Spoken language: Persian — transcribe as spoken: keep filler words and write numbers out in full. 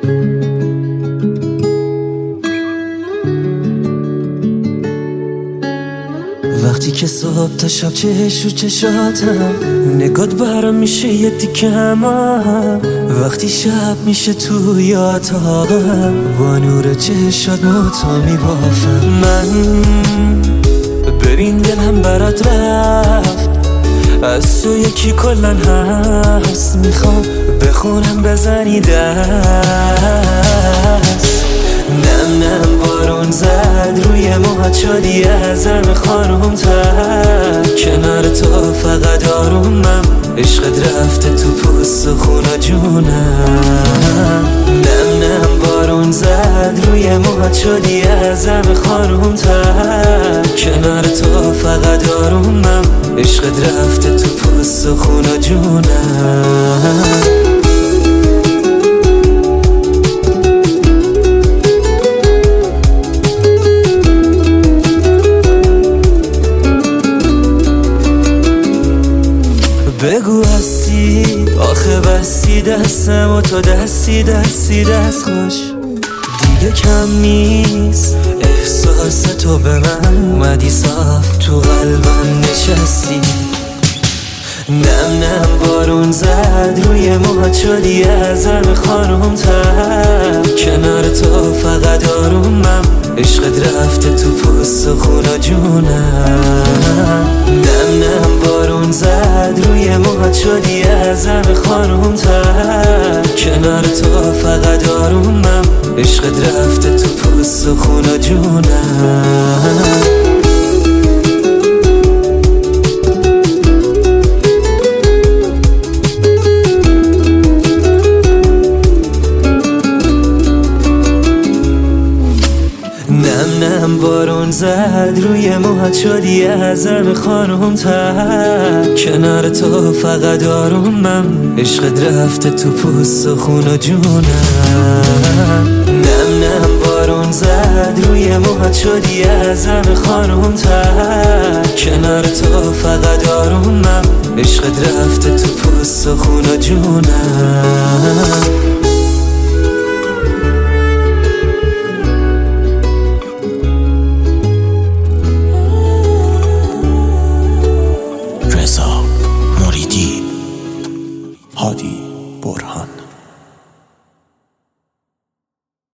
وقتی که صبح تا شب چش و چشاتم نگات برام میشه یه دیکمم، وقتی شب میشه توی اتاقم با نور چشات موتا میبافم. من ببین دلم برات رفت، از تو یکی کلن هست، میخوام بخونم بزنی دست. نم نم بارون زد روی موهات شدی ازم خانوم تر، کنار تو فقط آرومم، عشقت رفته تو پوست و خون و جونم. نم نم بارون زد روی موهات شدی ازم خانوم تر، کنار تو فقط آرومم، عشقت رفته تو پوست و خون و جونم. بگو هستی آخه بستی دستم و تو دستی دستی دست خوش، دیگه کم نیست احساس تو به من، اومدی صاف تو قلبم نشستی. نم نم بارون زد روی موهات شدی ازم خانوم تر، کنار تو فقط آرومم، عشقت رفته تو پوست و خون و جونم. نم نم بارون زد روی موهات شدی ازم خانوم تر، کنار تو فقط آرومم، عشقت رفته تو پوست و خون و جونم. نم نم بارون زد روی موهات شدی ازم خانوم تر، کنار تو فقط آرومم، عشقت رفته تو پوست و خون و جونم. نم نم بارون زد روی موهات شدی ازم خانوم تر، کنار تو فقط آرومم، عشقت رفته تو پوست و خون و جونم.